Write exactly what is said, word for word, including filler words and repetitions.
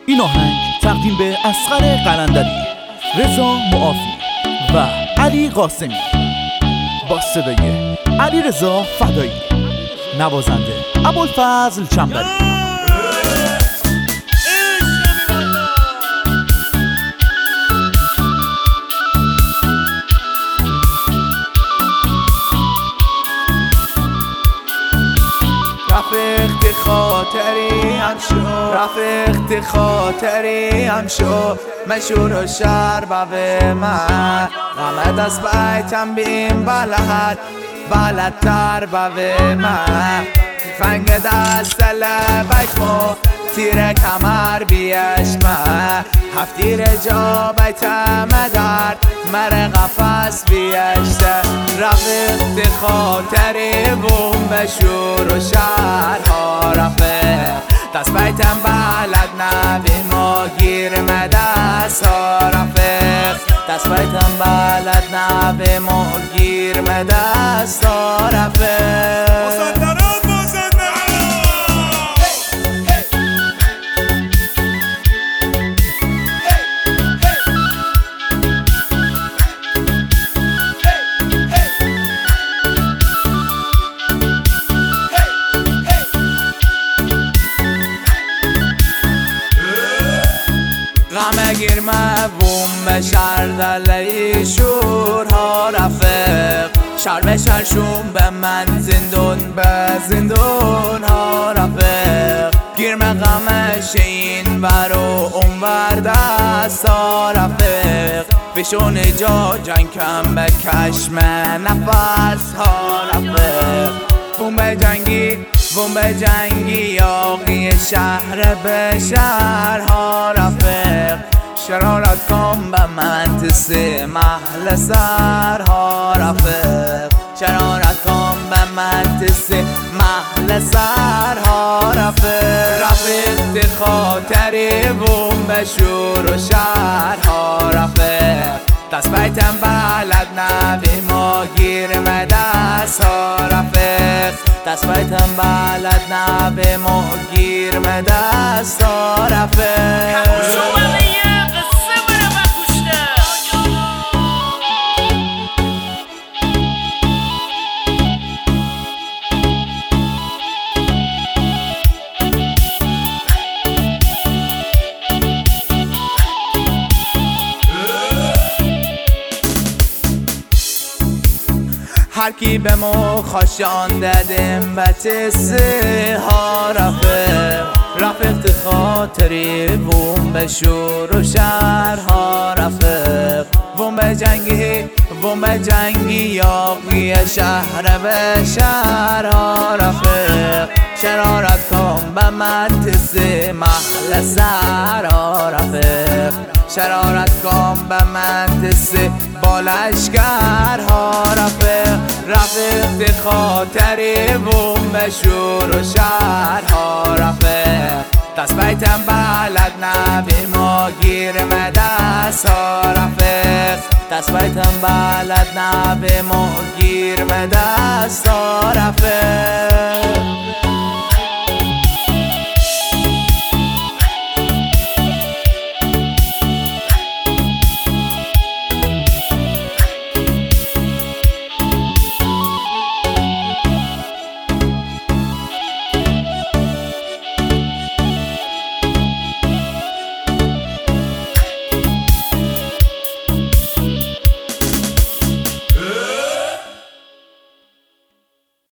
این آهنگ تقدیم به اصغر قلندری، رضا معافی و علی قاسمی با صدای علی رضا فدایی، نوازنده ابوالفضل چنبری. رفیقت خاطری هم شو، رفیقت خاطری هم شو، مشهور و شهر به من غم دست بیتم بیم بلد بلدتر به من فنگ دست لبک مو تیر کمر بیش من هفتیر جا بیتم درد مر قفص بیشته رفیقت خاطری بوم بشور و شهرها رفیق دست بیتم بلد نبی ما گیر مدست ها رفیق دست بیتم بلد نبی ما گیر مدست ها رفیق غم گیر مبوم به شر دلی شورها رفیق شر به شر شون به من زندون به زندون ها رفیق گیرم غمش این ور و اون ور دست ها رفیق بشون جا جنگ کم به کشم نفس ها رفیق بوم به جنگی بوم به جنگی یاقی شهر به شهرها رفیق شرارت کن به من تسی محل سرها رفیق شرارت کن به من تسی محل سرها رفیق رفیقت خاطری بوم به شور و شهرها رفیق دست بیتم بلد نبی ما گیر مدست ها رفیق دست بیتم بلد نبی ما گیر مدست ها رفیق هر کی به مو خوشان دادم بتسه ها رفیق رفیقت خاطری بوم به شور و شهر ها رفیق بوم به جنگی بوم به جنگی یاقی شهر به شهر ها رفیق شرارت کن به من تسی محل سر ها رفیق شرارت کن به من تسی بالشگر ها رفیق رفیقت خاطری بوم به شور و شهر ها رفیق دست بیتم بلد نبی ما گیر مدست ها رفیق دست بیتم بلد نبی ما گیر مدست ها رفیق